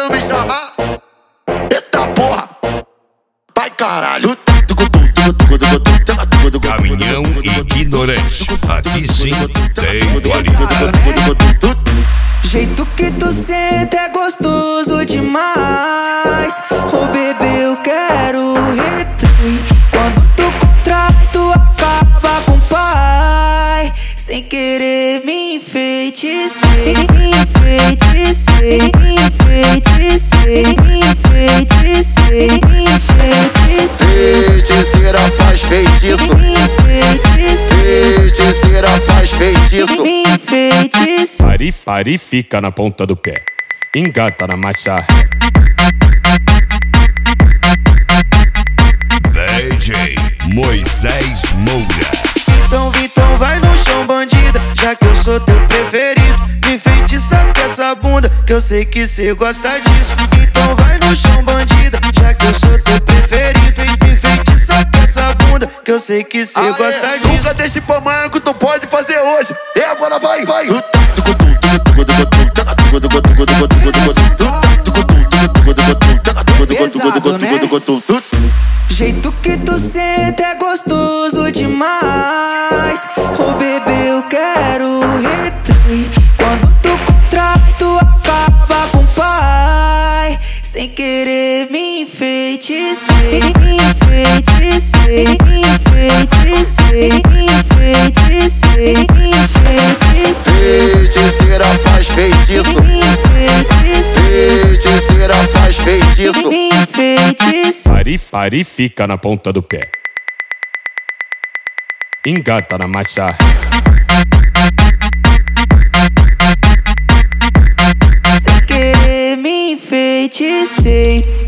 não me chamar, eita porra, vai caralho. Caminhão ignorante, aqui sim tem qualidade. Jeito que tu senta é gostoso demais. Oh bebê, eu quero replay. Quando tu contrato acaba com o pai. Sem querer me enfeitecei, me enfeitecei, me enfeitecei, me enfeitecei, me enfeitecei. Feiticeira faz feitiço, Me enfeitecei, feiticeira faz feitiço. me enfeitecei. Pare, fica na ponta do pé, engata na marcha. DJ Moisés Moura. Então vai no chão, bandida, já que eu sou teu preferido. Me enfeitiça com essa bunda, que eu sei que cê gosta disso. Então vai no chão, bandida, já que eu sou teu preferido. Me enfeitiça com essa bunda, que eu sei que cê gosta disso. Nunca deixe pra amanhã que tu pode fazer hoje. E agora vai, vai. Pesado, né? Jeito que tu senta é gostoso demais. Oh bebê, eu quero replay. Quando tu contrato acaba com o pai. Sem querer me enfeitecei, me enfeitecei, me enfeitecei, me enfeitecei, me enfeitecei. Feiticeira faz feitiço, Me enfeitecei, feiticeira faz feitiço. me enfeitecei. Pare, fica na ponta do pé, engata na marcha. Sem querer me enfeitecei.